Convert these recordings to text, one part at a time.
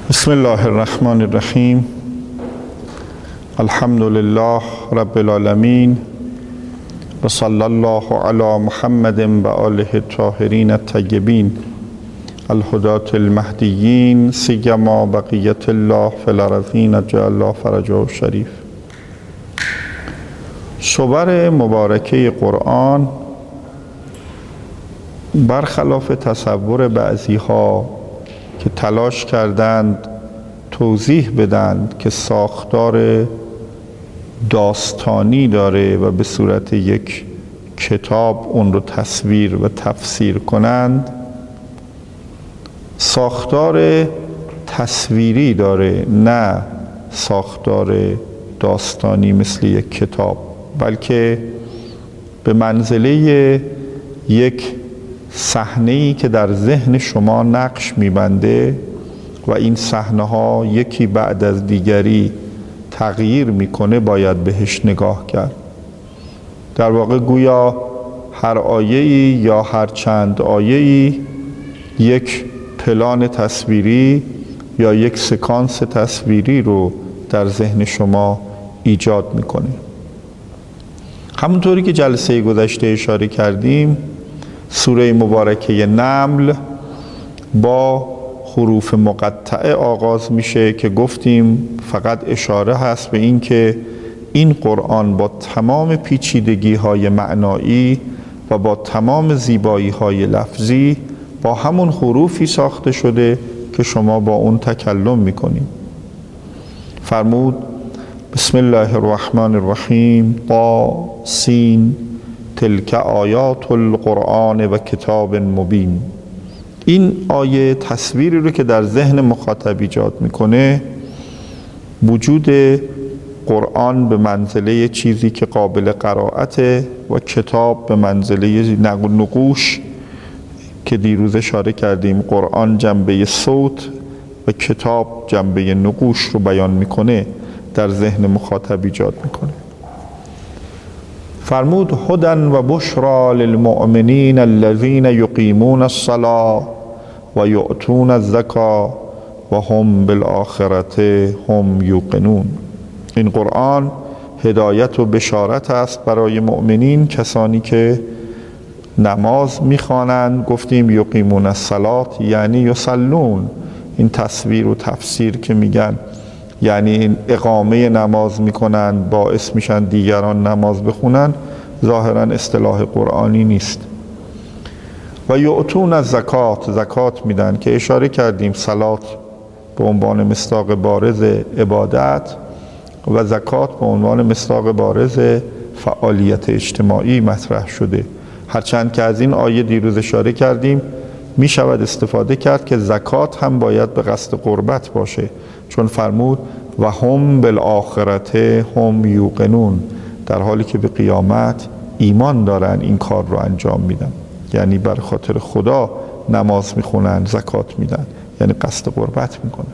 بسم الله الرحمن الرحیم. الحمد لله رب العالمین و صلی الله علی محمد و آله الطاهرین الطیبین الهداة المهدیین سیما بقیة الله فی الارضین عجل الله فرجه الشریف. صور مبارکه قرآن برخلاف تصور بعضی ها که تلاش کردند توضیح بدند که ساختار داستانی داره و به صورت یک کتاب اون رو تصویر و تفسیر کنند، ساختار تصویری داره، نه ساختار داستانی مثل یک کتاب، بلکه به منزله یک صحنه‌ای که در ذهن شما نقش می‌بنده و این صحنه‌ها یکی بعد از دیگری تغییر میکنه باید بهش نگاه کرد. در واقع گویا هر آیه‌ای یا هر چند آیه‌ای یک پلان تصویری یا یک سکانس تصویری رو در ذهن شما ایجاد میکنه. همونطوری که جلسه گذشته اشاره کردیم، سوره مبارکه نمل با حروف مقطعه آغاز میشه که گفتیم فقط اشاره هست به این که این قرآن با تمام پیچیدگی های معنایی و با تمام زیبایی های لفظی با همون حروفی ساخته شده که شما با اون تکلم میکنید. فرمود بسم الله الرحمن الرحیم طاسین تلک آیات القرآن و کتاب مبین. این آیه تصویری رو که در ذهن مخاطب ایجاد میکنه وجود قرآن به منزله چیزی که قابل قرائته و کتاب به منزله نقوش که دیروز اشاره کردیم قرآن جنبه صوت و کتاب جنبه نقوش رو بیان میکنه در ذهن مخاطب ایجاد میکنه. فرمود هدی و بشری للمؤمنین الذین یقیمون الصلاة و یؤتون الزکاة و هم بالآخرة هم یوقنون. این قرآن هدایت و بشارت است برای مؤمنین، کسانی که نماز میخوانند. گفتیم یقیمون الصلاة یعنی یصلون. این تصویر و تفسیر که میگن یعنی اقامه نماز میکنن باعث میشن دیگران نماز بخونن، ظاهرا اصطلاح قرآنی نیست. و یؤتون الزکات، زکات میدن که اشاره کردیم صلات به عنوان مصداق بارز عبادت و زکات به عنوان مصداق بارز فعالیت اجتماعی مطرح شده. هرچند که از این آیه دیروز اشاره کردیم می شود استفاده کرد که زکات هم باید به قصد قربت باشه، چون فرمود و هم بالآخرة هم یوقنون، در حالی که به قیامت ایمان دارن این کار رو انجام میدن، یعنی بر خاطر خدا نماز میخونن، زکات میدن، یعنی قصد قربت میکنن.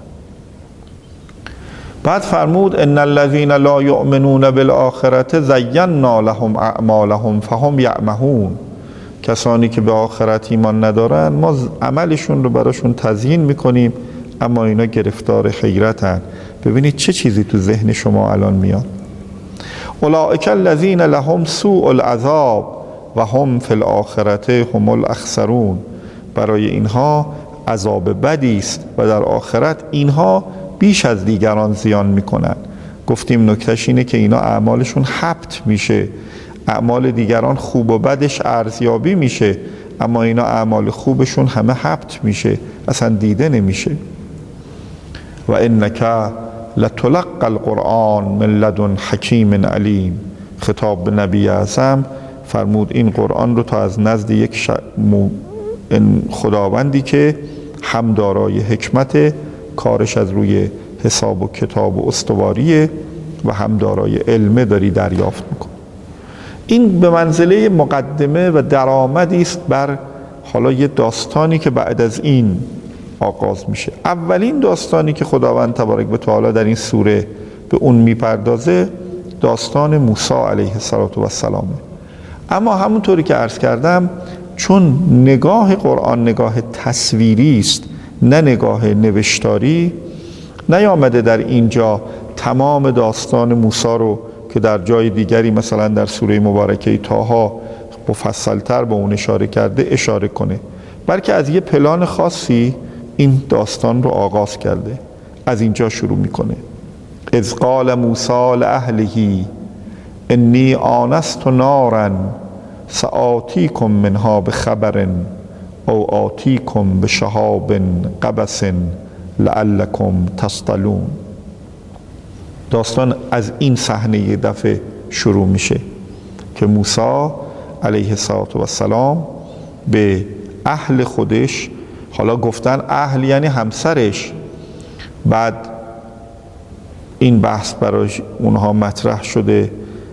بعد فرمود ان الذین لا یؤمنون بالآخرة زینا لهم اعمالهم فهم یعمهون. کسانی که به آخرت ایمان ندارن ما عملشون رو براشون تزیین میکنیم اما اینا گرفتار حیرتن. ببینید چه چیزی تو ذهن شما الان میاد. اولئک الذین لهم سوء العذاب و هم فی الآخرة هم الاخسرون. برای اینها عذاب بدی است و در آخرت اینها بیش از دیگران زیان میکنن. گفتیم نکتهش اینه که اینا اعمالشون حبط میشه، اعمال دیگران خوب و بدش ارزیابی میشه، اما اینا اعمال خوبشون همه حبط میشه، اصلا دیده نمیشه. و انک لتلقی القرآن من لدن حکیم علیم. خطاب به نبی اعظم فرمود این قرآن رو تا از نزد یک خداوندی که هم دارای حکمت، کارش از روی حساب و کتاب و استواریه و هم دارای علم داری دریافت میکن. این به منزله مقدمه و درآمدی است بر حالا یه داستانی که بعد از این آغاز میشه. اولین داستانی که خداوند تبارک و تعالی در این سوره به اون میپردازه داستان موسی علیه السلام. اما همونطوری که عرض کردم چون نگاه قرآن نگاه تصویری است نه نگاه نوشتاری، نیامده در اینجا تمام داستان موسی رو که در جای دیگری مثلا در سوره مبارکه طه مفصل‌تر به اون اشاره کرده اشاره کنه، بلکه از یه پلان خاصی این داستان رو آغاز کرده. از اینجا شروع میکنه: اذ قال موسی لأهله انی آنست نارا سآتیکم منها بخبر او آتیکم بشهاب قبس لعلکم تصطلون. داستان از این صحنه یه دفعه شروع میشه که موسی علیه السلام به اهل خودش، حالا گفتن اهل یعنی همسرش، بعد این بحث برای اونها مطرح شده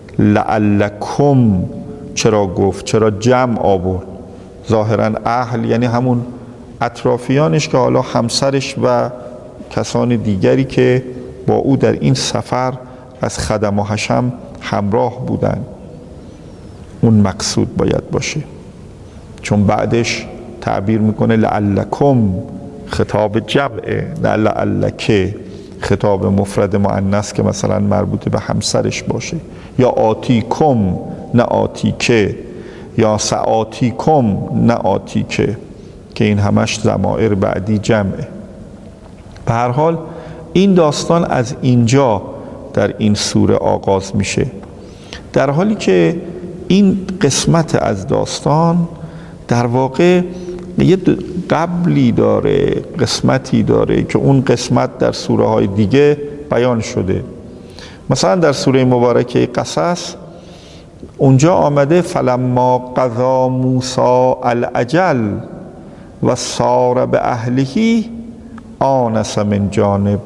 لعلکم چرا گفت، چرا جمع آورد؟ ظاهرا اهل یعنی همون اطرافیانش که حالا همسرش و کسان دیگری که با او در این سفر از خدم و حشم همراه بودن، اون مقصود باید باشه. چون بعدش تعبیر میکنه لعلکم، خطاب جمعه، نه لعلکه خطاب مفرد مؤنث که مثلا مربوط به همسرش باشه، یا آتیکم نه آتیکه، یا سآتیکم نه آتیکه، که این همش ضمائر بعدی جمعه. به هر حال این داستان از اینجا در این سوره آغاز میشه، در حالی که این قسمت از داستان در واقع یه قبلی داره، قسمتی داره که اون قسمت در سوره های دیگه بیان شده. مثلا در سوره مبارکه قصص اونجا آمده فلما قضا موسی الاجل و سار به اهله آنس من جانب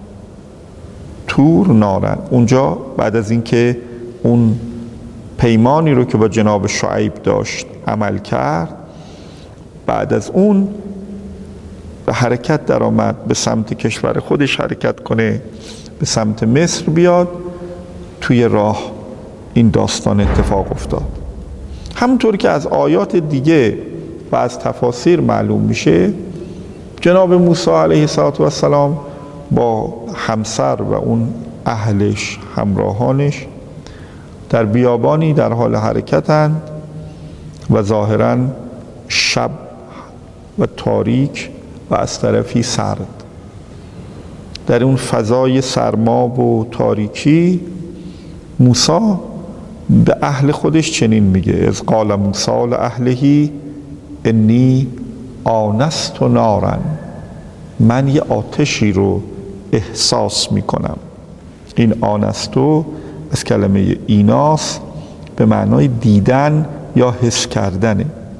طور نارن. اونجا بعد از اینکه اون پیمانی رو که با جناب شعیب داشت عمل کرد، بعد از اون به حرکت در آمد، به سمت کشور خودش حرکت کنه، به سمت مصر بیاد. توی راه این داستان اتفاق افتاد. همونطور که از آیات دیگه و از تفاسیر معلوم میشه، جناب موسی علیه السلام با همسر و اون اهلش، همراهانش، در بیابانی در حال حرکتند و ظاهراً شب و تاریک و از طرفی سرد. در اون فضای سرماب و تاریکی موسی به اهل خودش چنین میگه: اذ قال موسی لأهله انی آنست نارا، من یه آتشی رو احساس میکنم. این آنستو از کلمه ایناس به معنای دیدن یا حس کردنه.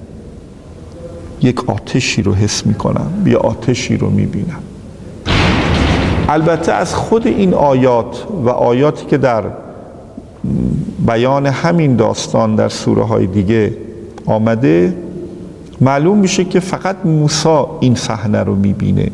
یک آتشی رو حس میکنم، یه آتشی رو میبینم. البته از خود این آیات و آیاتی که در بیان همین داستان در سوره های دیگه آمده معلوم میشه که فقط موسی این صحنه رو میبینه.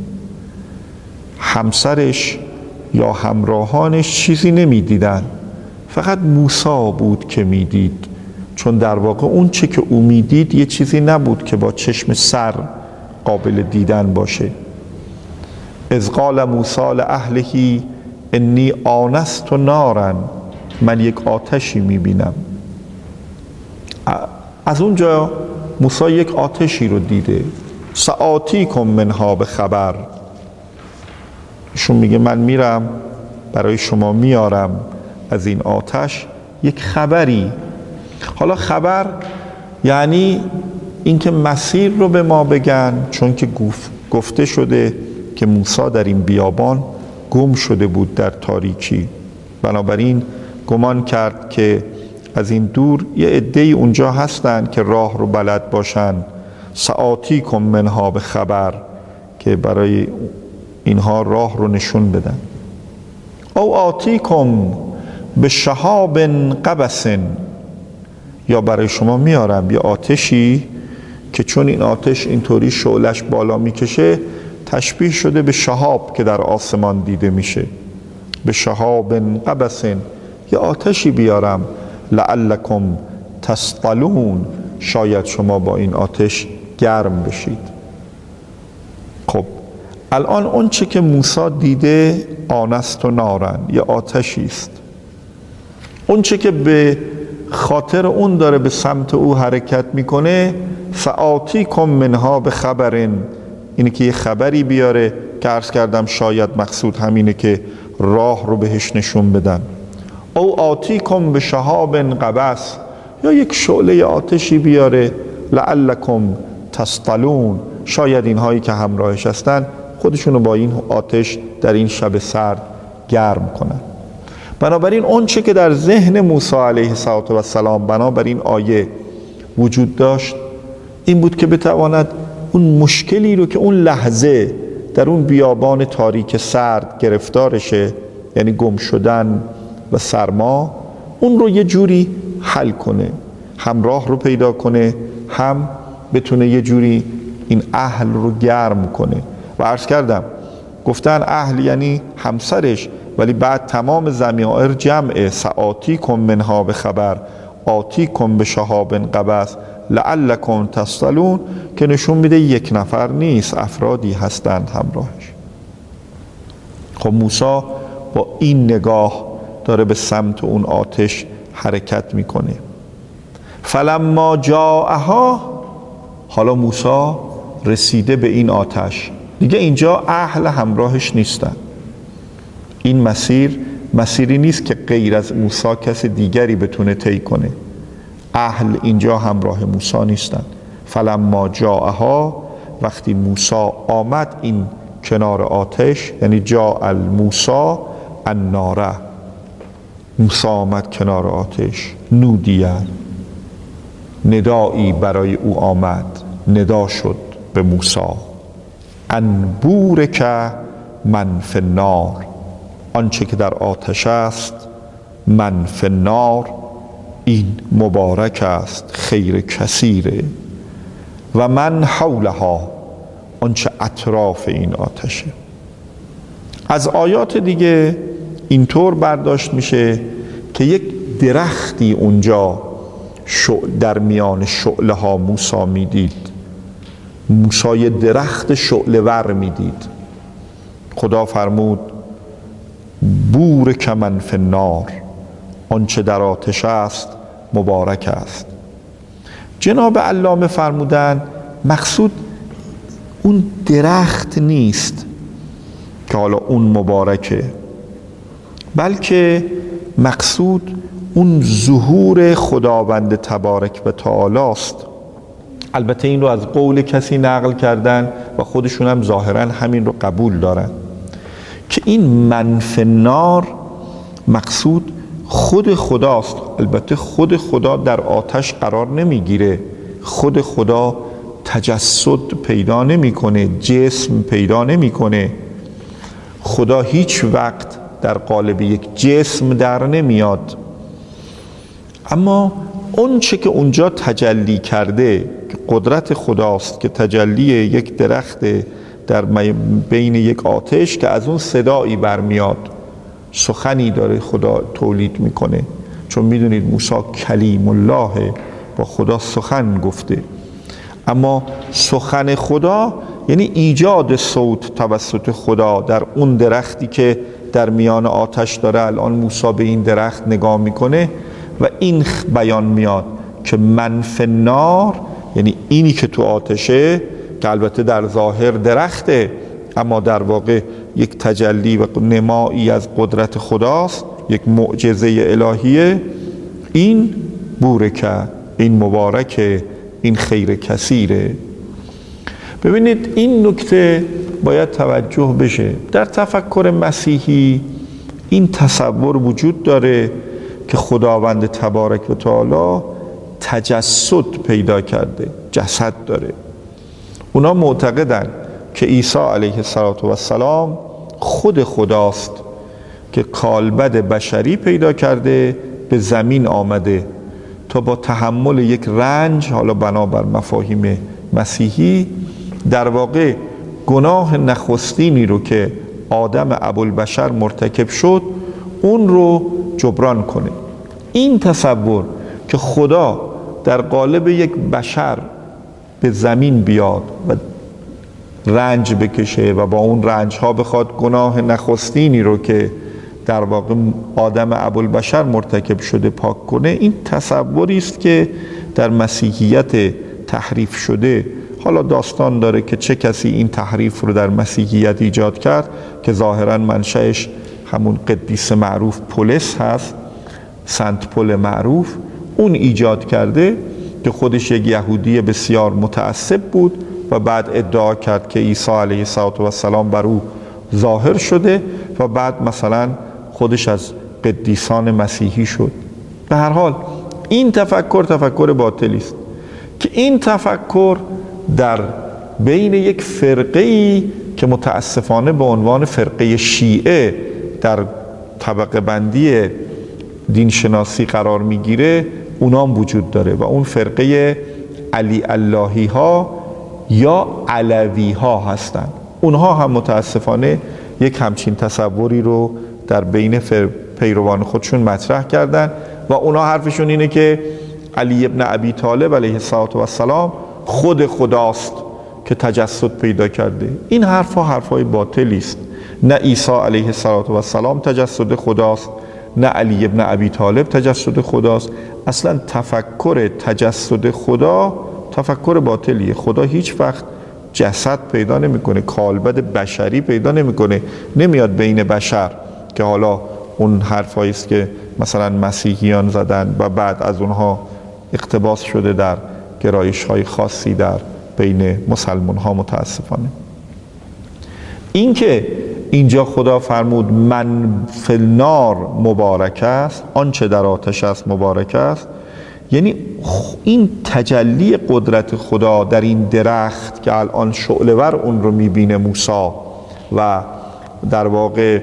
همسرش یا همراهانش چیزی نمیدیدن، فقط موسی بود که میدید. چون در واقع اون چه که او میدید یه چیزی نبود که با چشم سر قابل دیدن باشه. اذ قال موسی لأهله انی آنست نارا، من یک آتشی میبینم. از اونجا موسی یک آتشی رو دیده. سآتیکم منها بخبر، ایشون میگه من میرم برای شما میارم از این آتش یک خبری. حالا خبر یعنی اینکه مسیر رو به ما بگن، چون که گفته شده که موسی در این بیابان گم شده بود در تاریکی، بنابراین گمان کرد که از این دور یه عده‌ای اونجا هستن که راه رو بلد باشن. سآتیکم منها به خبر، که برای اینها راه رو نشون بدن. او آتیکم به شهاب قبس، یا برای شما میارم یه آتشی که چون این آتش اینطوری شعلش بالا میکشه تشبیه شده به شهاب که در آسمان دیده میشه. به شهاب قبس، یه آتشی بیارم لعلکم تصطلون، شاید شما با این آتش گرم بشید. خب الان اون چه که موسی دیده آنست و نارن، یه آتشی است. اون چه که به خاطر اون داره به سمت او حرکت میکنه، فآتیکم منها به خبرن، اینه که یه خبری بیاره که عرض کردم شاید مقصود همینه که راه رو بهش نشون بدن. او آتیکم به شهاب قبس، یا یک شعله آتشی بیاره، لعلکم تصطلون، شاید اینهایی که همراهش هستن خودشونو با این آتش در این شب سرد گرم کنن. بنابراین اون چه که در ذهن موسی علیه السلام بنابراین آیه وجود داشت این بود که بتواند اون مشکلی رو که اون لحظه در اون بیابان تاریک سرد گرفتارشه، یعنی گم شدن و سرما، اون رو یه جوری حل کنه، هم راه رو پیدا کنه، هم بتونه یه جوری این اهل رو گرم کنه. و عرض کردم گفتن اهل یعنی همسرش، ولی بعد تمام ضمائر جمعه، سآتیکم منها به خبر، آتیکم به شهاب قبس، لعلکم تصطلون، که نشون میده یک نفر نیست، افرادی هستند همراهش. خب موسی با این نگاه داره به سمت اون آتش حرکت میکنه. فلما جاءها، حالا موسی رسیده به این آتش، دیگه اینجا اهل همراهش نیستن. این مسیری نیست که غیر از موسی کس دیگری بتونه طی کنه. اهل اینجا همراه موسی نیستن. فلما جاءها، وقتی موسی آمد این کنار آتش، یعنی جاء الموسی النار، موسی آمد کنار آتش، نودیه، ندایی برای او آمد، ندا شد به موسی، ان بورک من فی النار، آنچه که در آتش است، من فی النار، این مبارک است، خیر کثیره، و من حولها، آنچه اطراف این آتشه. از آیات دیگه اینطور برداشت میشه که یک درختی اونجا در میان شعله ها موسی میدید. موسی درخت شعله ور میدید. خدا فرمود بورک من فی النار، آنچه در آتش است مبارک است. جناب علامه فرمودن مقصود اون درخت نیست که حالا اون مبارکه، بلکه مقصود اون ظهور خداوند تبارک و تعالی است. البته این رو از قول کسی نقل کردن و خودشون هم ظاهرا همین رو قبول دارن که این من فی النار مقصود خود خداست. البته خود خدا در آتش قرار نمیگیره، خود خدا تجسد پیدا نمیکنه، جسم پیدا نمیکنه. خدا هیچ وقت در قالب یک جسم در نمیاد. اما اون چه که اونجا تجلی کرده که قدرت خداست، که تجلی یک درخت در بین یک آتش که از اون صدایی برمیاد، سخنی داره خدا تولید میکنه. چون میدونید موسی کلیم الله، با خدا سخن گفته. اما سخن خدا یعنی ایجاد صوت توسط خدا در اون درختی که در میان آتش داره. الان موسی به این درخت نگاه میکنه و این بیان میاد که من فی النار، یعنی اینی که تو آتشه، که البته در ظاهر درخته اما در واقع یک تجلی و نمایی از قدرت خداست، یک معجزه الهیه. این بورکه، این مبارکه، این خیر کثیره. ببینید این نکته باید توجه بشه. در تفکر مسیحی این تصور وجود داره که خداوند تبارک و تعالی تجسد پیدا کرده، جسد داره. اونا معتقدن که عیسی علیه السلام خود خداست که کالبد بشری پیدا کرده، به زمین آمده تا با تحمل یک رنج، حالا بنابر مفاهیم مسیحی، در واقع گناه نخستینی رو که آدم ابوالبشر مرتکب شد اون رو جبران کنه. این تصور که خدا در قالب یک بشر به زمین بیاد و رنج بکشه و با اون رنج ها بخواد گناه نخستینی رو که در واقع آدم ابوالبشر مرتکب شده پاک کنه، این تصوری است که در مسیحیت تحریف شده. حالا داستان داره که چه کسی این تحریف رو در مسیحیت ایجاد کرد که ظاهراً منشأش همون قدیس معروف پولس هست، سنت پول معروف. اون ایجاد کرده که خودش یک یهودی بسیار متعصب بود و بعد ادعا کرد که عیسی علیه السلام بر او ظاهر شده و بعد مثلا خودش از قدیسان مسیحی شد. به هر حال این تفکر باطلی است که این تفکر در بین یک فرقه‌ای که متاسفانه به عنوان فرقه شیعه در طبقه بندی دینشناسی قرار میگیره اونام وجود داره و اون فرقه علی اللهی ها یا علوی ها هستن. اونها هم متاسفانه یک همچین تصوری رو در بین پیروان خودشون مطرح کردن و اونها حرفشون اینه که علی ابن ابی طالب علیه السلام خود خداست که تجسد پیدا کرده. این حرفای باطلی است. نه عیسی علیه السلام تجسد خداست، نه علی ابن ابی طالب تجسد خداست. اصلا تفکر تجسد خدا تفکر باطلیه. خدا هیچ وقت جسد پیدا نمیکنه، کالبد بشری پیدا نمیکنه، نمیاد بین بشر که حالا اون حرفایی است که مثلا مسیحیان زدن و بعد از اونها اقتباس شده در گرایش‌های خاصی در بین مسلمان ها. متاسفانه این که اینجا خدا فرمود من فی النار مبارک است، آنچه در آتش است مبارک است، یعنی این تجلی قدرت خدا در این درخت که الان شعله‌ور اون رو میبینه موسی و در واقع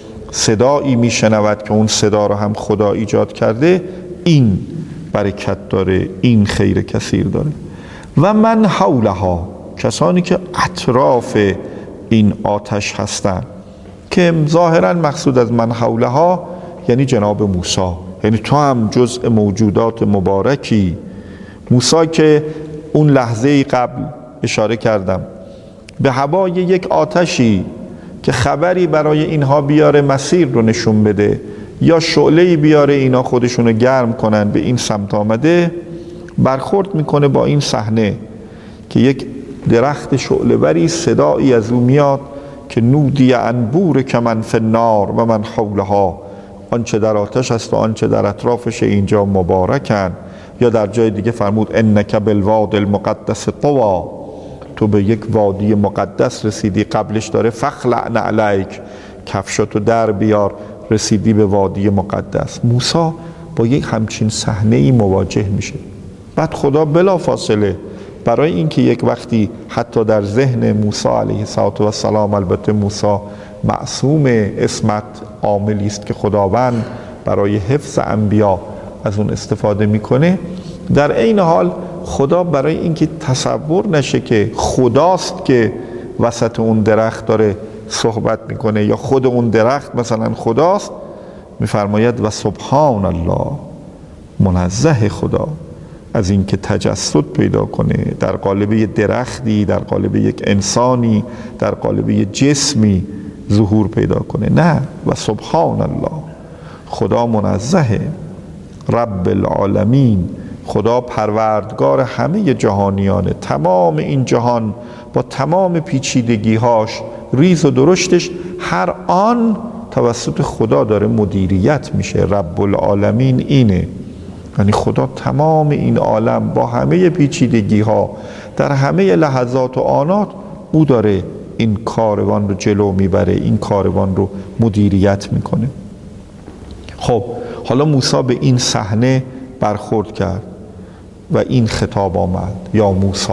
صدایی میشنود که اون صدا رو هم خدا ایجاد کرده، این برکت داره، این خیر کثیر داره. و من حولها، کسانی که اطراف این آتش هستند که ظاهرا مقصود از من حولها یعنی جناب موسی، یعنی تو هم جزء موجودات مبارکی. موسی که اون لحظه قبل اشاره کردم به هوای یک آتشی که خبری برای اینها بیاره مسیر رو نشون بده یا شعله‌ای بیاره اینا خودشونو گرم کنن به این سمت آمده، برخورد میکنه با این صحنه که یک درخت شعله‌وری صدایی از او میاد که نودی انبور که من فی النار و من حولها، آنچه در آتش است و آنچه در اطرافش اینجا مبارکن. یا در جای دیگه فرمود انک بالواد المقدس طوا، تو به یک وادی مقدس رسیدی. قبلش داره فخلع نعلیک، کفشاتو در بیار، رسیدی به وادی مقدس. موسی با یک همچین صحنه‌ای مواجه میشه. بعد خدا بلا فاصله برای اینکه یک وقتی حتی در ذهن موسی علیه السلام، البته موسی معصوم عصمت عاملی است که خداوند برای حفظ انبیا از اون استفاده میکنه، در عین حال خدا برای اینکه تصور نشه که خداست که وسط اون درخت داره صحبت میکنه یا خود اون درخت مثلا خداست، میفرماید و سبحان الله، منزه خدا از اینکه تجسد پیدا کنه در قالب یک درختی، در قالب یک انسانی، در قالب یک جسمی ظهور پیدا کنه. نه، و سبحان الله، خدا منزه، رب العالمین، خدا پروردگار همه جهانیانه. تمام این جهان با تمام پیچیدگیهاش، ریز و درشتش، هر آن توسط خدا داره مدیریت میشه. رب العالمین اینه، یعنی خدا تمام این عالم با همه پیچیدگیها در همه لحظات و آنات او داره این کاروان رو جلو میبره، این کاروان رو مدیریت میکنه. خب حالا موسی به این صحنه برخورد کرد و این خطاب آمد یا موسی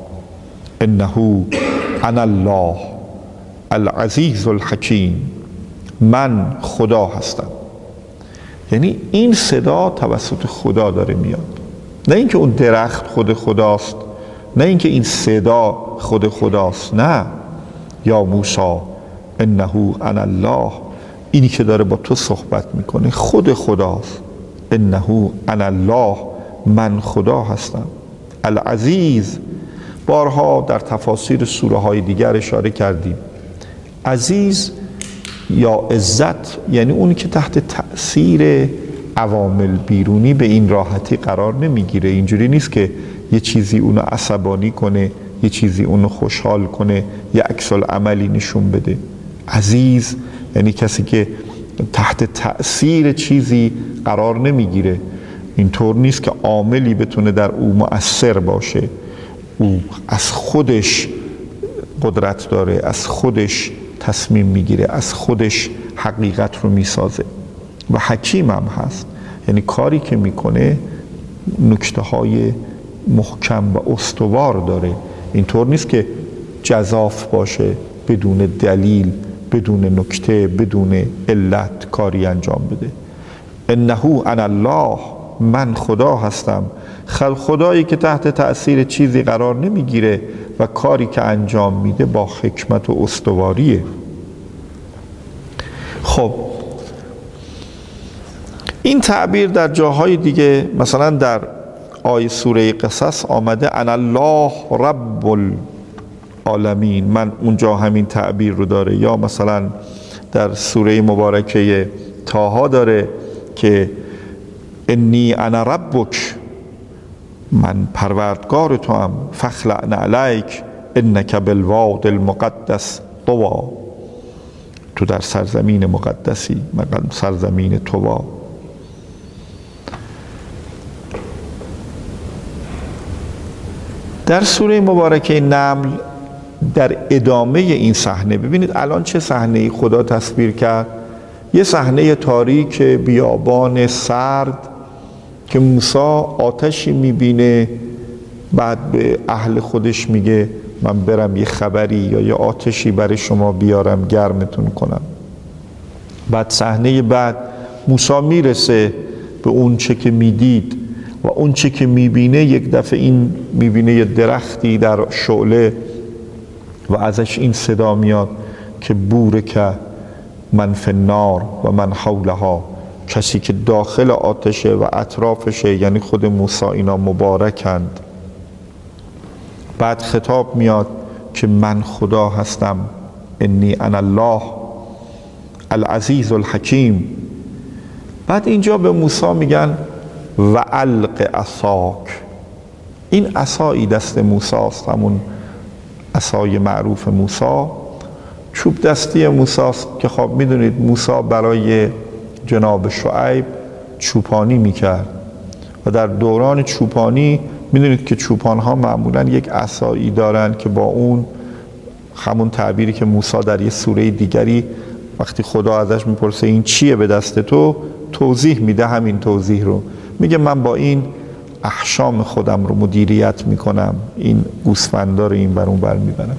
انه انا الله العزیز الحکیم، من خدا هستم. یعنی این صدا توسط خدا داره میاد، نه اینکه اون درخت خود خداست، نه اینکه این صدا خود خداست. نه، یا موسی انه انا الله، اینی که داره با تو صحبت میکنه خود خداست. انه انا الله، من خدا هستم. العزیز، بارها در تفاسیر سوره های دیگر اشاره کردیم. عزیز یا عزت یعنی اونی که تحت تأثیر عوامل بیرونی به این راحتی قرار نمیگیره. اینجوری نیست که یه چیزی اونو عصبانی کنه، یه چیزی اونو خوشحال کنه، یه عکس العملی نشون بده. عزیز یعنی کسی که تحت تأثیر چیزی قرار نمیگیره. اینطور نیست که عاملی بتونه در او مؤثر باشه. او از خودش قدرت داره، از خودش تصمیم میگیره، از خودش حقیقت رو میسازه. و حکیم هم هست، یعنی کاری که میکنه نکته های محکم و استوار داره. اینطور نیست که جزاف باشه، بدون دلیل، بدون نکته، بدون علت کاری انجام بده. انه انا الله، من خدا هستم. خدایی که تحت تأثیر چیزی قرار نمیگیره و کاری که انجام میده با حکمت و استواریه. خب این تعبیر در جاهای دیگه، مثلا در آیه سوره قصص آمده انا الله رب العالمین، من اونجا همین تعبیر رو داره. یا مثلا در سوره مبارکه طه داره که انی انا ربک، من پروردگار تو هم، فخلعن علیک انک بالواد المقدس طوا، تو در سرزمین مقدسی، مقام سرزمین طوا. در سوره مبارکه نمل در ادامه این صحنه، ببینید الان چه صحنه‌ای خدا تصویر کرد. یه صحنه تاریک بیابان سرد که موسی آتشی میبینه، بعد به اهل خودش میگه من برم یه خبری یا یه آتشی برای شما بیارم گرمتون کنم. بعد صحنه بعد موسی میرسه به اون چه که میدید و اون چه که میبینه، یک دفعه این میبینه یه درختی در شعله و ازش این صدا میاد که بورک من فی النار و من حولها، کسی که داخل آتشه و اطرافشه، یعنی خود موسی، اینا مبارکند. بعد خطاب میاد که من خدا هستم، انی انا الله العزیز الحکیم. بعد اینجا به موسی میگن و الق عصاک، این عصایی دست موسی است، همون عصای معروف موسی، چوب دستی موسی است که خب میدونید موسی برای جناب شعیب چوپانی میکرد و در دوران چوپانی میدونید که چوپان ها معمولا یک عصایی دارن که با اون، همون تعبیری که موسی در یه سوره دیگری وقتی خدا ازش میپرسه این چیه به دست تو، توضیح میده همین توضیح رو، میگه من با این احشام خودم رو مدیریت میکنم، این گوسفندا رو این بر اون بر میبرم.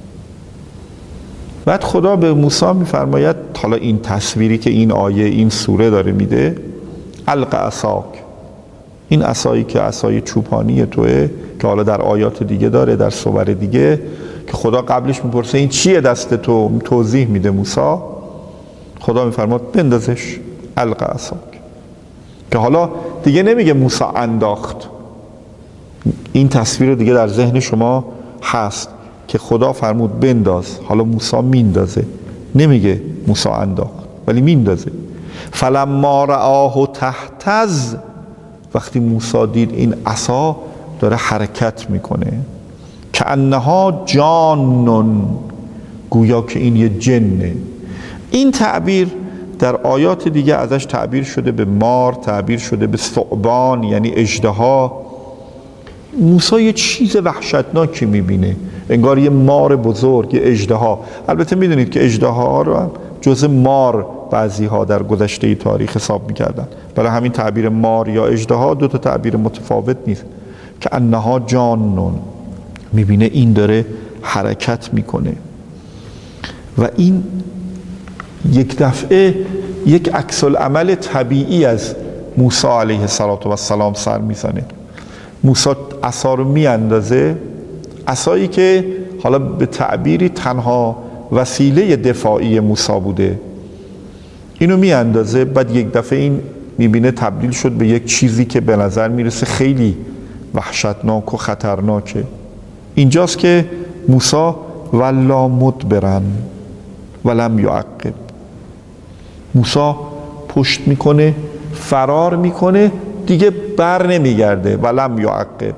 بعد خدا به موسی میفرماید، حالا این تصویری که این آیه این سوره داره میده، الق عصاک، این عصایی که عصای چوپانی توه که حالا در آیات دیگه داره، در سور دیگه که خدا قبلش میپرسه این چیه دست تو، توضیح میده موسی، خدا میفرماد بندازش، الق عصاک. که حالا دیگه نمیگه موسی انداخت، این تصویر دیگه در ذهن شما هست که خدا فرمود بنداز، حالا موسی میندازه، نمیگه موسی انداخت ولی میندازه. فلما رآه تهتز، وقتی موسی دید این عصا داره حرکت میکنه، کأنها جانن، گویا که این یه جنه. این تعبیر در آیات دیگه ازش تعبیر شده به مار، تعبیر شده به ثعبان یعنی اژدها. موسی یه چیز وحشتناکی میبینه، انگار یه مار بزرگ، یه اژدها. البته میدونید که اژدها رو هم جزء مار بعضی ها در گذشته تاریخ حساب میکردن، برای همین تعبیر مار یا اژدها دو تا تعبیر متفاوت نیست. که انها جانون، میبینه این داره حرکت میکنه و این یک دفعه یک عکس العمل طبیعی از موسی علیه السلام سر میزنه. موسی عصا رو میاندازه، عصایی که حالا به تعبیری تنها وسیله دفاعی موسی بوده، اینو میاندازه. بعد یک دفعه این میبینه تبدیل شد به یک چیزی که به نظر میرسه خیلی وحشتناک و خطرناکه. اینجاست که موسی ولا مدبرن ولم یعقب، موسی پشت میکنه، فرار میکنه، دیگه بر نمیگرده. ولم یعقب،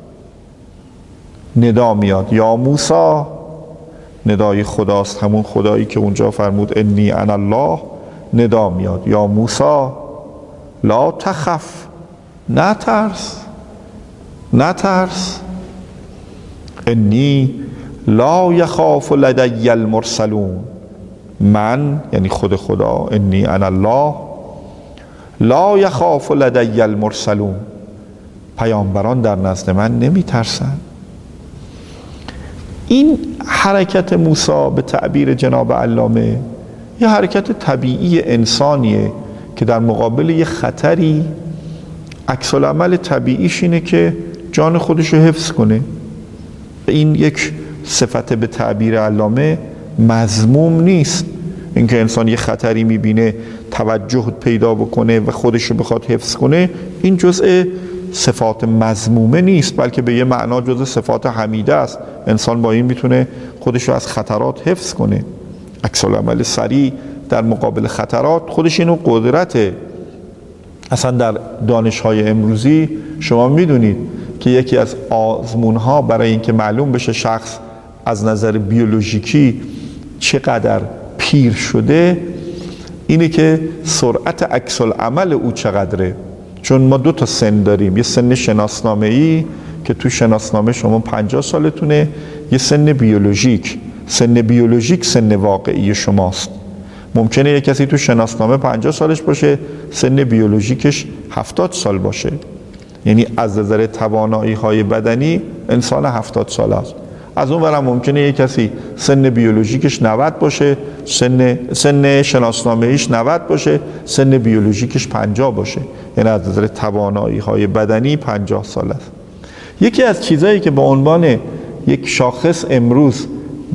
ندا میاد یا موسی، ندای خداست، همون خدایی که اونجا فرمود انی انا الله. ندا میاد یا موسی لا تخف، نترس، نترس، انی لا یخاف لدی المرسلون، من یعنی خود خدا، انی انا الله لا یخاف لدی المرسلون، پیامبران در نزد من نمی ترسن. این حرکت موسی به تعبیر جناب علامه یه حرکت طبیعی انسانیه که در مقابل یه خطری عکس العمل طبیعیش اینه که جان خودش رو حفظ کنه. این یک صفت به تعبیر علامه مذموم نیست، اینکه انسان یه خطری میبینه توجه پیدا بکنه و خودش رو بخواد حفظ کنه، این جزء صفات مذمومه نیست، بلکه به یه معنا جزء صفات حمیده است. انسان با این میتونه خودش رو از خطرات حفظ کنه. عکس العمل سریع در مقابل خطرات خودش اینو قدرته. اصلا در دانش‌های امروزی شما میدونید که یکی از آزمون‌ها برای اینکه معلوم بشه شخص از نظر بیولوژیکی چقدر پیر شده اینه که سرعت عکس العمل او چقدره. چون ما 2 تا سن داریم، یه سن شناسنامه‌ای که تو شناسنامه شما 50 سالتونه، یه سن بیولوژیک. سن بیولوژیک سن واقعی شماست. ممکنه یه کسی تو شناسنامه 50 سالش باشه، سن بیولوژیکش 70 سال باشه. یعنی از نظر توانایی‌های بدنی انسان 70 ساله است. از اون ورم ممکنه یه کسی سن بیولوژیکش 90 باشه، سن شناسنامه‌ایش 90 باشه، سن بیولوژیکش 50 باشه. یعنی از نظر توانایی‌های بدنی 50 سال است. یکی از چیزایی که به عنوان یک شاخص امروز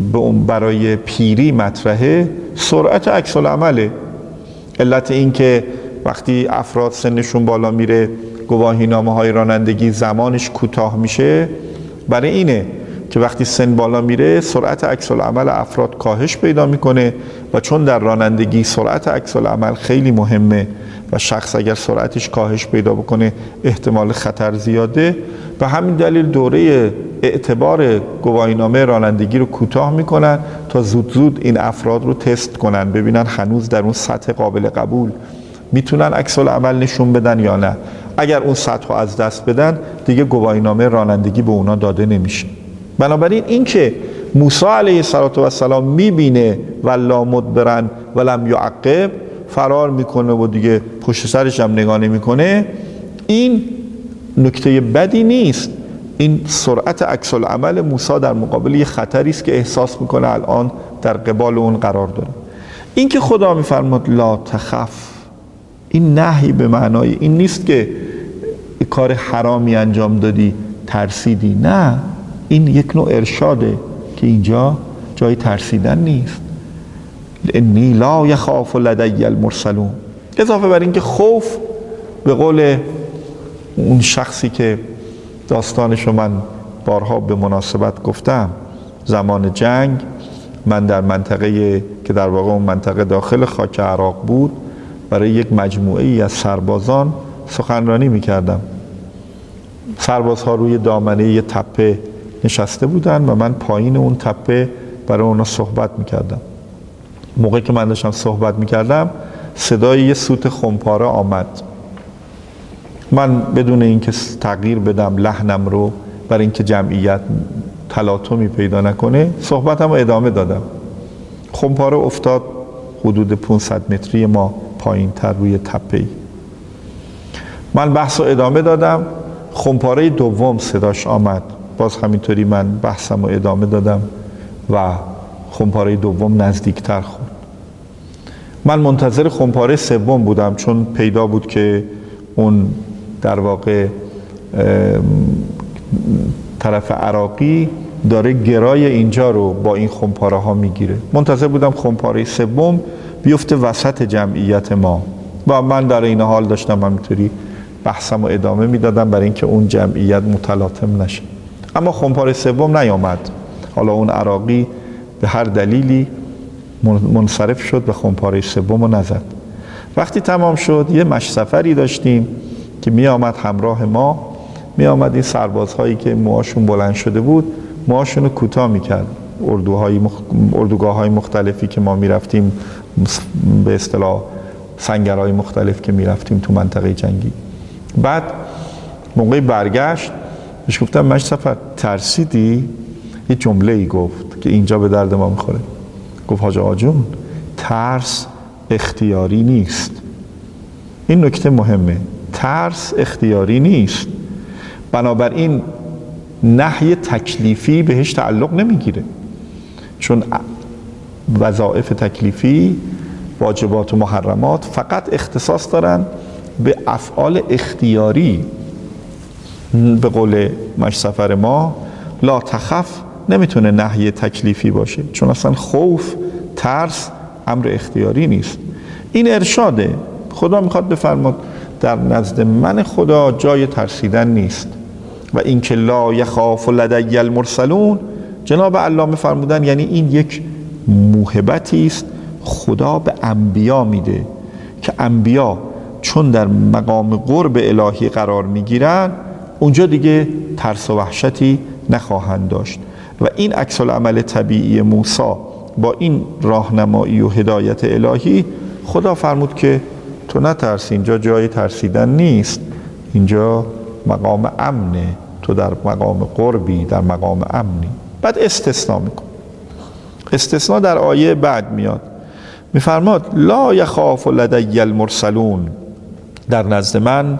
برای پیری مطرحه سرعت عکس العمله. علت این که وقتی افراد سنشون بالا میره گواهینامه‌های رانندگی زمانش کوتاه میشه برای اینه که وقتی سن بالا میره سرعت عکس العمل افراد کاهش پیدا میکنه و چون در رانندگی سرعت عکس العمل خیلی مهمه و شخص اگر سرعتش کاهش پیدا بکنه احتمال خطر زیاده، به همین دلیل دوره اعتبار گواهینامه رانندگی رو کوتاه میکنن تا زود زود این افراد رو تست کنن، ببینن هنوز در اون سطح قابل قبول میتونن عکس العمل نشون بدن یا نه. اگر اون سطح رو از دست بدن دیگه گواهینامه رانندگی به اونا داده نمیشه. بنابراین این که موسی علیه السلام میبینه ولا مدبرن ولم یعقب، فرار میکنه و دیگه پشت سرش هم نگاه نمیکنه، این نکته بدی نیست. این سرعت عکس العمل موسی در مقابل یه خطری است که احساس میکنه الان در قبال اون قرار داره. این که خدا میفرماد لا تخف، این نهی به معنای این نیست که کار حرامی انجام دادی ترسیدی، نه، این یک نوع ارشاده که اینجا جای ترسیدن نیست. انی لا یخاف لدی المرسلون. اضافه بر این که خوف به قول اون شخصی که داستانشو من بارها به مناسبت گفتم، زمان جنگ من در منطقه که در واقع اون منطقه داخل خاک عراق بود برای یک مجموعه ای از سربازان سخنرانی میکردم. سربازها روی دامنه یه تپه نشسته بودن و من پایین اون تپه برای اونا صحبت میکردم. موقعی که من داشتم صحبت میکردم صدای یه سوت خمپاره آمد. من بدون اینکه تغییر بدم لحنم رو برای اینکه جمعیت تلاطمی پیدا نکنه صحبتم رو ادامه دادم. خمپاره افتاد حدود 500 متری ما پایین تر روی تپه‌ای. من بحث رو ادامه دادم. خمپاره دوم صداش آمد، باز همینطوری من بحثم رو ادامه دادم و خمپاره دوم نزدیکتر خورد. من منتظر خمپاره سوم بودم چون پیدا بود که اون در واقع طرف عراقی داره گرای اینجا رو با این خمپاره ها میگیره. منتظر بودم خمپاره سوم بیفته وسط جمعیت ما و من در این حال داشتم همینطوری بحثم رو ادامه میدادم برای اینکه اون جمعیت متلاطم نشه. اما خمپاره سوم نیامد. حالا اون عراقی به هر دلیلی منصرف شد و خمپاره سوم رو نزد. وقتی تمام شد یه مشت سفری داشتیم که می آمد همراه ما، می آمد این سربازهایی که موهاشون بلند شده بود موهاشون رو کوتاه می کرد. اردوگاه های مختلفی که ما می رفتیم، به اصطلاح سنگرهای مختلف که می رفتیم تو منطقه جنگی. بعد موقع برگشت بهش گفتم مشت سفر ترسیدی؟ یه جمله ای گفت که اینجا به درد ما میخوره. گفت حاج آقا جون، ترس اختیاری نیست. این نکته مهمه، ترس اختیاری نیست، بنابراین نهی تکلیفی بهش تعلق نمیگیره، چون وظایف تکلیفی، واجبات و محرمات فقط اختصاص دارن به افعال اختیاری. به قول مشت سفر ما لا تخف نمیتونه نهی تکلیفی باشه، چون اصلا خوف، ترس امر اختیاری نیست. این ارشاده. خدا میخواد بفرماد در نزد من خدا جای ترسیدن نیست. و این که لا یخاف لدی المرسلون، جناب علامه فرمودن یعنی این یک موهبتی است خدا به انبیا میده که انبیا چون در مقام قرب الهی قرار میگیرن اونجا دیگه ترس و وحشتی نخواهند داشت. و این عکس العمل طبیعی موسی با این راهنمایی و هدایت الهی، خدا فرمود که تو نترس، اینجا جای ترسیدن نیست، اینجا مقام امنه، تو در مقام قربی، در مقام امنی. بعد استثناء میکن. استثناء در آیه بعد میاد، میفرماد لا یخاف لدی المرسلون، در نزد من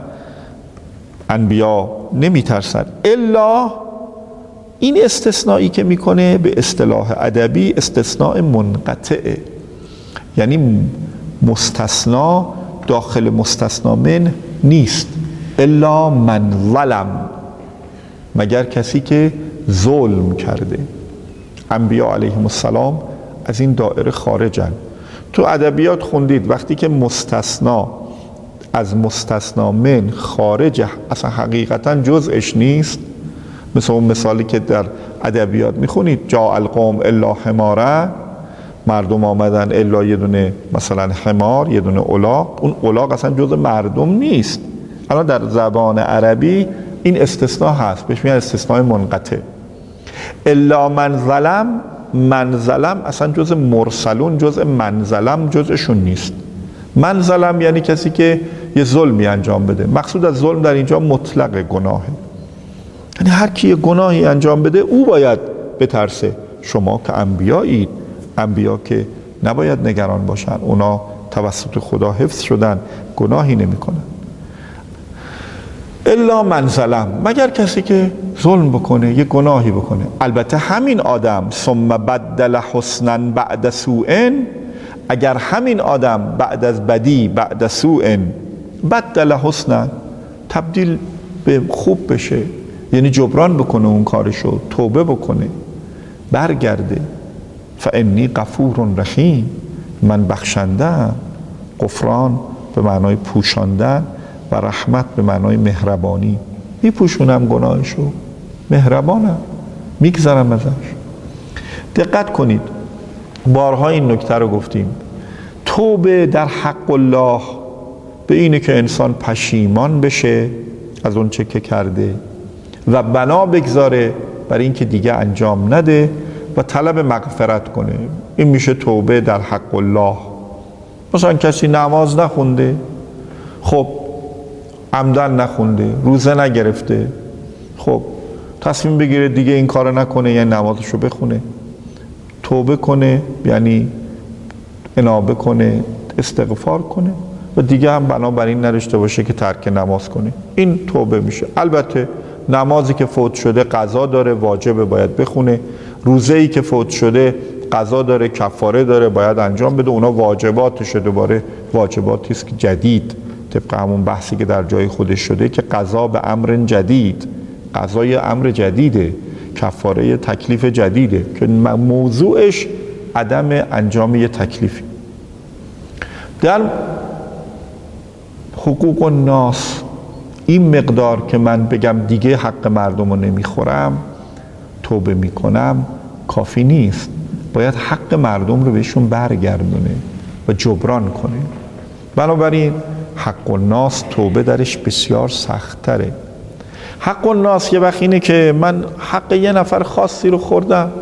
انبیا نمیترسن الا. این استثنایی که میکنه به اصطلاح ادبی استثناء منقطعه، یعنی مستثنا داخل مستثنا من نیست. الا من ظلم، مگر کسی که ظلم کرده. انبیا علیهم السلام از این دایره خارجن. تو ادبیات خوندید وقتی که مستثنا از مستثنا من خارج، اصلا حقیقتا جزءش نیست، مثل اون مثالی که در ادبیات میخونید جاء القوم الا حمارا، مردم آمدن الا یه دونه مثلا حمار، یه دونه الاغ. اون الاغ اصلا جزء مردم نیست. الان در زبان عربی این استثناء هست، بهش میگن استثناء منقطع. الا من ظلم، من ظلم اصلا جزء مرسلون، جزء من ظلم جزءشون نیست. من ظلم یعنی کسی که یه ظلمی انجام بده. مقصود از ظلم در اینجا مطلق گناهه، یعنی هر کی یه گناهی انجام بده او باید بترسه. شما که انبیایید، انبیا که نباید نگران باشن، اونا توسط خدا حفظ شدن، گناهی نمی کنن. الا من ظلم، مگر کسی که ظلم بکنه، یه گناهی بکنه. البته همین آدم ثم بدل حسنا بعد سوء، اگر همین آدم بعد از بدی، بعد سوء، بدل حسنا، تبدیل به خوب بشه، یعنی جبران بکنه اون کارشو، توبه بکنه، برگرده. فانی غفور رحیم، من بخشنده‌ام. غفران به معنای پوشاندن و رحمت به معنای مهربانی. میپوشونم گناهشو، مهربانم، میگذرم ازش. دقت کنید، بارها این نکته رو گفتیم، توبه در حق الله به اینه که انسان پشیمان بشه از اون چه که کرده و بنا بگذاره برای اینکه دیگه انجام نده و طلب مغفرت کنه. این میشه توبه در حق الله. مثلا کسی نماز نخونده، خب عمدن نخونده، روزه نگرفته، خب تصمیم بگیره دیگه این کار نکنه، یعنی نمازشو بخونه، توبه کنه، یعنی انابه کنه، استغفار کنه و دیگه هم بنابراین نداشته باشه که ترک نماز کنه. این توبه میشه. البته نمازی که فوت شده قضا داره، واجبه، باید بخونه. روزه‌ای که فوت شده قضا داره، کفاره داره، باید انجام بده. اونا واجباتشه، دوباره واجباتی است که جدید، طبق همون بحثی که در جای خودش شده که قضا به امر جدید، قضای امر جدیده، کفاره تکلیف جدیده که موضوعش عدم انجام یه تکلیفی. در حقوق الناس این مقدار که من بگم دیگه حق مردم رو نمیخورم، توبه میکنم کافی نیست، باید حق مردم رو بهشون برگردونه و جبران کنه. بنابراین حق الناس توبه درش بسیار سخت‌تره. حق الناس یه وقت اینه که من حق یه نفر خاصی رو خوردم،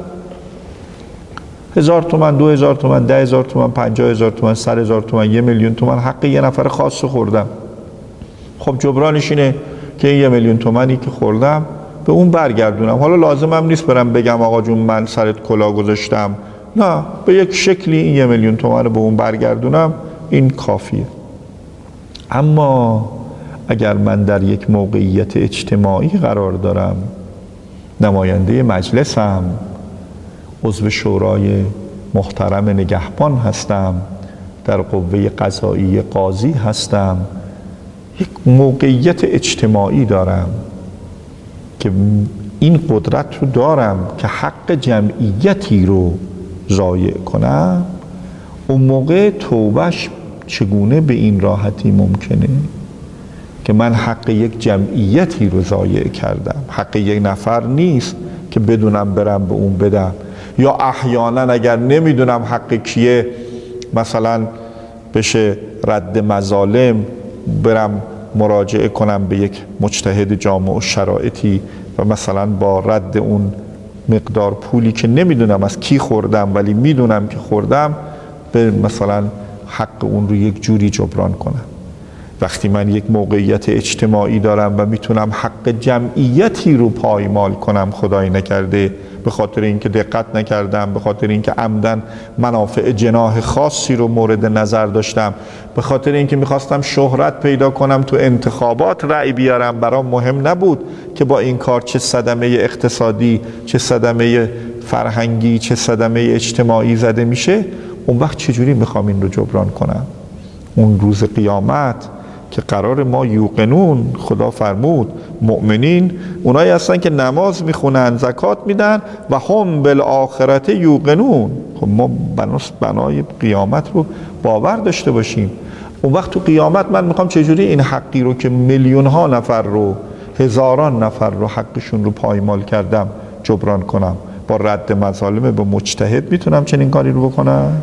1000 تومن، 2000 تومن، 10,000 تومن، 50,000 تومن، 100,000 تومن، 1,000,000 تومن حق یه نفر خاص رو خوردم. خب جبرانش اینه که 1,000,000 تومنی که خوردم به اون برگردونم. حالا لازمم نیست برم بگم آقا جون من سرت کلاه گذاشتم، نه، به یک شکلی این 1,000,000 تومن رو به اون برگردونم، این کافیه. اما اگر من در یک موقعیت اجتماعی قرار دارم، نماینده مجلسم، عضو شورای محترم نگهبان هستم، در قوه قضایی قاضی هستم، یک موقعیت اجتماعی دارم که این قدرت رو دارم که حق جمعیتی رو ضایع کنم، اون موقع توبهش چگونه به این راحتی ممکنه که من حق یک جمعیتی رو ضایع کردم، حق یک نفر نیست که بدونم برم به اون بدم، یا احیانا اگر نمیدونم حق کیه مثلا بشه رد مظالم، برم مراجعه کنم به یک مجتهد جامع و شرایطی و مثلا با رد اون مقدار پولی که نمیدونم از کی خوردم ولی میدونم که خوردم، به مثلا حق اون رو یک جوری جبران کنم. وقتی من یک موقعیت اجتماعی دارم و میتونم حق جمعیتی رو پایمال کنم، خدای نکرده به خاطر اینکه دقت نکردم، به خاطر اینکه عمدن منافع جناح خاصی رو مورد نظر داشتم، به خاطر اینکه میخواستم شهرت پیدا کنم تو انتخابات رأی بیارم، برام مهم نبود که با این کار چه صدمه اقتصادی، چه صدمه فرهنگی، چه صدمه اجتماعی زده میشه، اون وقت چجوری میخوام این رو جبران کنم؟ اون روز قیامت که قرار ما یوقنون، خدا فرمود مؤمنین اونایی هستن که نماز میخونن، زکات میدن و هم بالآخرت یوقنون. خب ما بنای قیامت رو باور داشته باشیم. اون وقت تو قیامت من میخوام چجوری این حقی رو که میلیون ها نفر رو، هزاران نفر رو حقشون رو پایمال کردم جبران کنم؟ با رد مظالم به مجتهد میتونم چنین کاری رو بکنم؟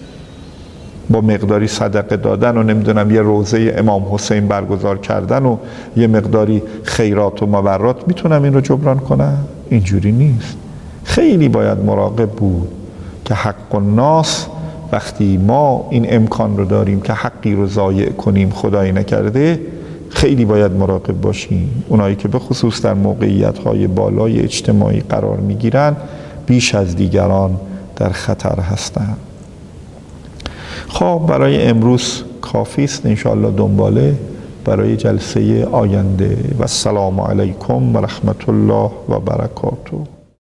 با مقداری صدقه دادن و نمیدونم یه روزه امام حسین برگزار کردن و یه مقداری خیرات و مبرات میتونم این رو جبران کنم؟ اینجوری نیست. خیلی باید مراقب بود که حق الناس، وقتی ما این امکان رو داریم که حقی رو ضایع کنیم خدای نکرده، خیلی باید مراقب باشیم. اونایی که به خصوص در موقعیت‌های بالای اجتماعی قرار میگیرن بیش از دیگران در خطر هستند. خب برای امروز کافی است، انشاءالله دنباله برای جلسه آینده. و السلام علیکم و رحمت الله و برکاته.